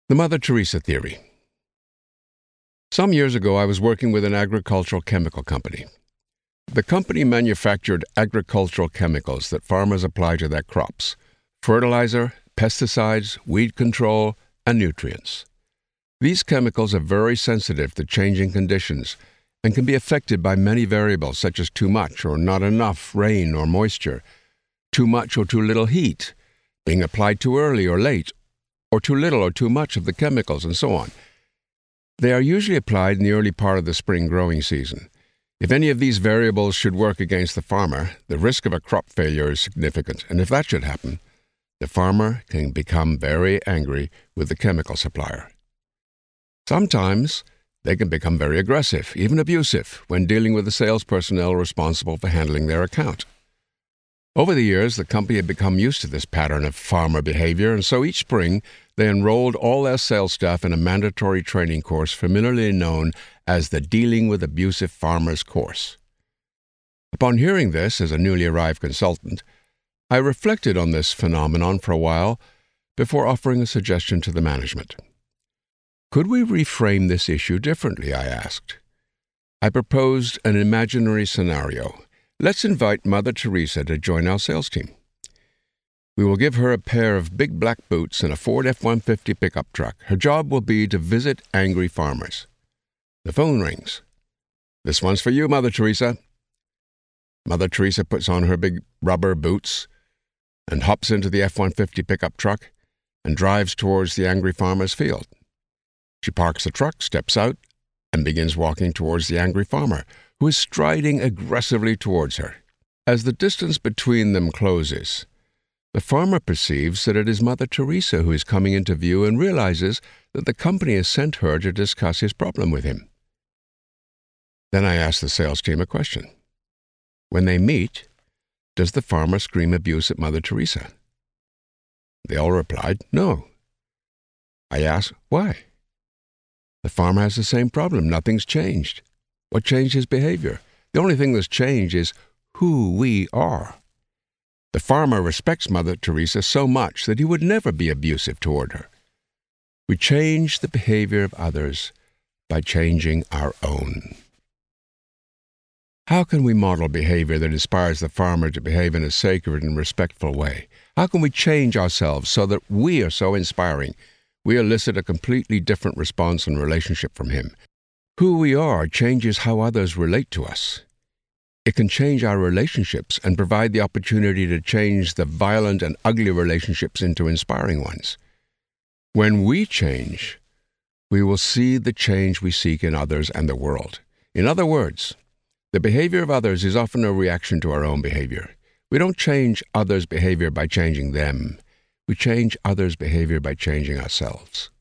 The Mother Teresa Theory. Some years ago, I was working with an agricultural chemical company. The company manufactured agricultural chemicals that farmers apply to their crops: fertilizer, pesticides, weed control, and nutrients. These chemicals are very sensitive to changing conditions and can be affected by many variables such as too much or not enough rain or moisture, too much or too little heat, being applied too early or late, or too little or too much of the chemicals, and so on. They are usually applied in the early part of the spring growing season. If any of these variables should work against the farmer, the risk of a crop failure is significant, and if that should happen, the farmer can become very angry with the chemical supplier. Sometimes they can become very aggressive, even abusive, when dealing with the sales personnel responsible for handling their account. Over the years, the company had become used to this pattern of farmer behavior, and so each spring they enrolled all their sales staff in a mandatory training course familiarly known as the Dealing with Abusive Farmers course. Upon hearing this as a newly arrived consultant, I reflected on this phenomenon for a while before offering a suggestion to the management. Could we reframe this issue differently, I asked. I proposed an imaginary scenario. Let's invite Mother Teresa to join our sales team. We will give her a pair of big black boots and a Ford F-150 pickup truck. Her job will be to visit angry farmers. The phone rings. "This one's for you, Mother Teresa." Mother Teresa puts on her big rubber boots and hops into the F-150 pickup truck and drives towards the angry farmer's field. She parks the truck, steps out, and begins walking towards the angry farmer, who is striding aggressively towards her. As the distance between them closes, the farmer perceives that it is Mother Teresa who is coming into view and realizes that the company has sent her to discuss his problem with him. Then I ask the sales team a question. When they meet, does the farmer scream abuse at Mother Teresa? They all replied, no. I ask, why? The farmer has the same problem. Nothing's changed. What changed his behavior? The only thing that's changed is who we are. The farmer respects Mother Teresa so much that he would never be abusive toward her. We change the behavior of others by changing our own. How can we model behavior that inspires the farmer to behave in a sacred and respectful way? How can we change ourselves so that we are so inspiring we elicit a completely different response and relationship from him? Who we are changes how others relate to us. It can change our relationships and provide the opportunity to change the violent and ugly relationships into inspiring ones. When we change, we will see the change we seek in others and the world. In other words, the behavior of others is often a reaction to our own behavior. We don't change others' behavior by changing them. We change others' behavior by changing ourselves.